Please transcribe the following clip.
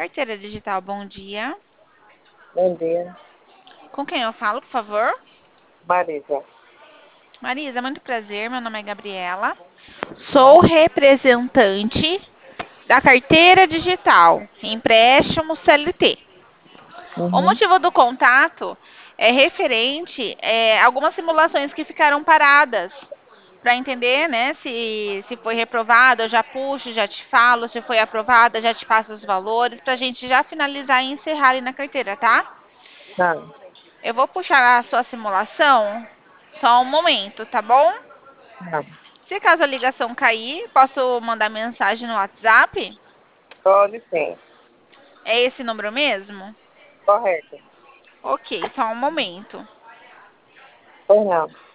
Carteira Digital, bom dia. Bom dia, Com quem eu falo, por favor? Marisa. Marisa, muito prazer. Meu nome é Gabriela. Sou representante da Carteira Digital, empréstimo CLT. O Uhum. motivo do contato é referente a algumas simulações que ficaram paradas. Para entender, né, se foi reprovada, eu já puxo, já te falo. Se foi aprovada, já te passo os valores, para a gente já finalizar e encerrar ali na carteira, tá? Tá, Eu vou puxar a sua simulação, só um momento, tá bom? tá. Se caso a ligação cair, posso mandar mensagem no WhatsApp? Pode sim. É esse número mesmo? Correto. Ok, só um momento. Pois não.